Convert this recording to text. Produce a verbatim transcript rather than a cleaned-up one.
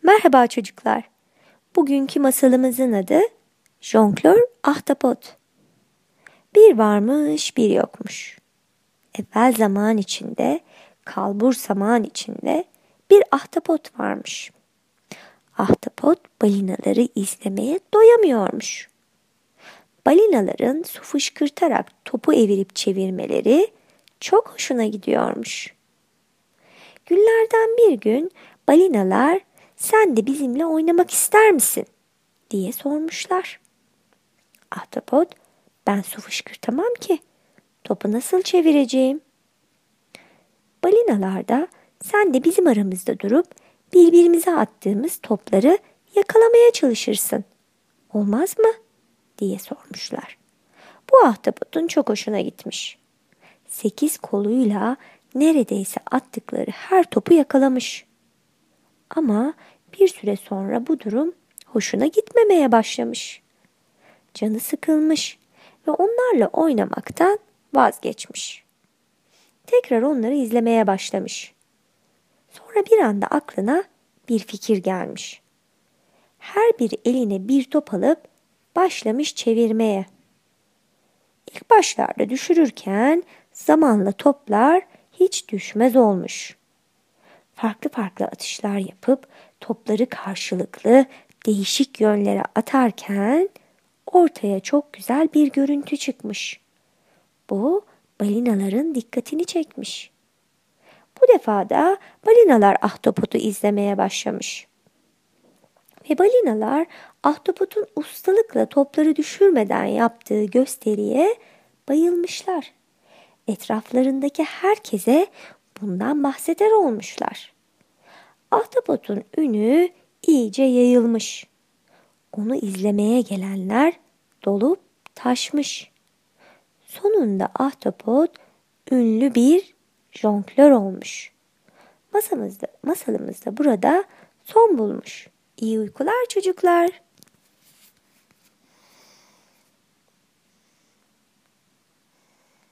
Merhaba çocuklar. Bugünkü masalımızın adı Jonglör Ahtapot. Bir varmış, bir yokmuş. Evvel zaman içinde, kalbur zaman içinde bir ahtapot varmış. Ahtapot balinaları izlemeye doyamıyormuş. Balinaların su fışkırtarak topu evirip çevirmeleri çok hoşuna gidiyormuş. Günlerden bir gün balinalar "Sen de bizimle oynamak ister misin?" diye sormuşlar. Ahtapot, "Ben su fışkırtamam ki. Topu nasıl çevireceğim?" Balinalar da "Sen de bizim aramızda durup birbirimize attığımız topları yakalamaya çalışırsın. Olmaz mı?" diye sormuşlar. Bu ahtapotun çok hoşuna gitmiş. Sekiz koluyla neredeyse attıkları her topu yakalamış. Ama bir süre sonra bu durum hoşuna gitmemeye başlamış. Canı sıkılmış ve onlarla oynamaktan vazgeçmiş. Tekrar onları izlemeye başlamış. Sonra bir anda aklına bir fikir gelmiş. Her bir eline bir top alıp başlamış çevirmeye. İlk başlarda düşürürken zamanla toplar hiç düşmez olmuş. Farklı farklı atışlar yapıp topları karşılıklı değişik yönlere atarken ortaya çok güzel bir görüntü çıkmış. Bu balinaların dikkatini çekmiş. Bu defa da balinalar ahtapotu izlemeye başlamış. Ve balinalar ahtapotun ustalıkla topları düşürmeden yaptığı gösteriye bayılmışlar. Etraflarındaki herkese bundan bahseder olmuşlar. Ahtapotun ünü iyice yayılmış. Onu izlemeye gelenler dolup taşmış. Sonunda ahtapot ünlü bir jonglör olmuş. Masamızda, masalımız da burada son bulmuş. İyi uykular çocuklar.